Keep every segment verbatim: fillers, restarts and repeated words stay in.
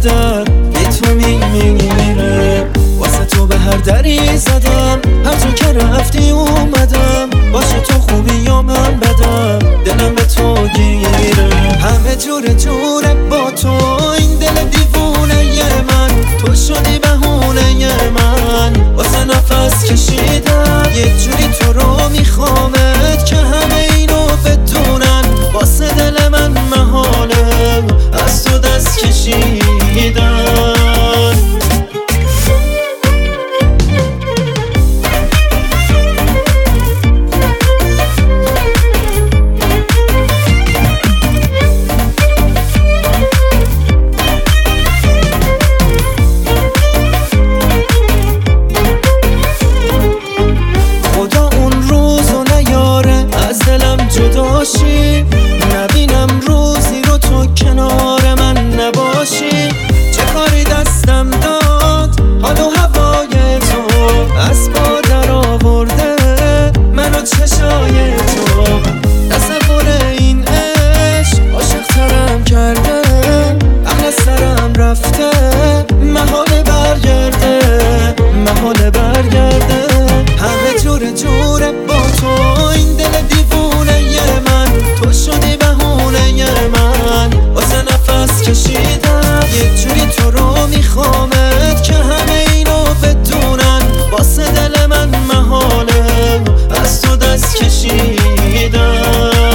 در بی تو میمیره. واسه تو به هر دری زدم، هر تو که رفتی اومدم. باشه تو خوبی یا من بدم، دلم به تو گیره. همه جوره جوره با تو، این دل دیوونه ی من. تو شدی بهونه ی من، واسه نفس کشیدم. یه جوری تو رو میخوامت که همه اینو بدونن. واسه دل من محاله از تو دست کشیدن. نبینم روزی رو تو کنار من نباشی. چه کاری دستم داد حال و هوای تو، از با در آورده منو چشای تو. تصور این عشق عاشق ترم کرده، عقل سرم رفته محاله برگرده، محاله برگرده. همه جوره جوره با تو، این دل دیوونه ی من. تو شدی بهونه ی من، واسه نفس کشیدم. یه جوری تو رو میخوامت که همه اینو بدونن. واسه دل من محاله از تو دست کشیدن.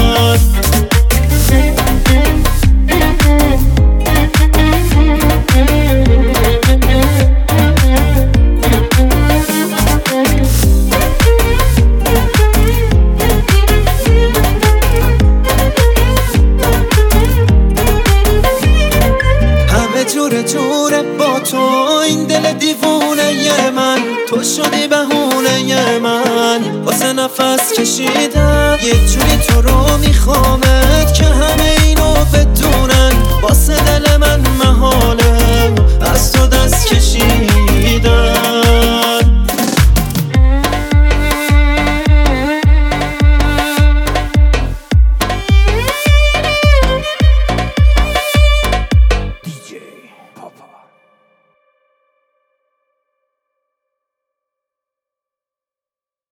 جوره جوره با تو، این دل دیوونه ی من. تو شدی بهونه ی من، واسه نفس کشیدم. یه جوری تو رو میخوامت که همه اینو بدونن. واسه دل من محاله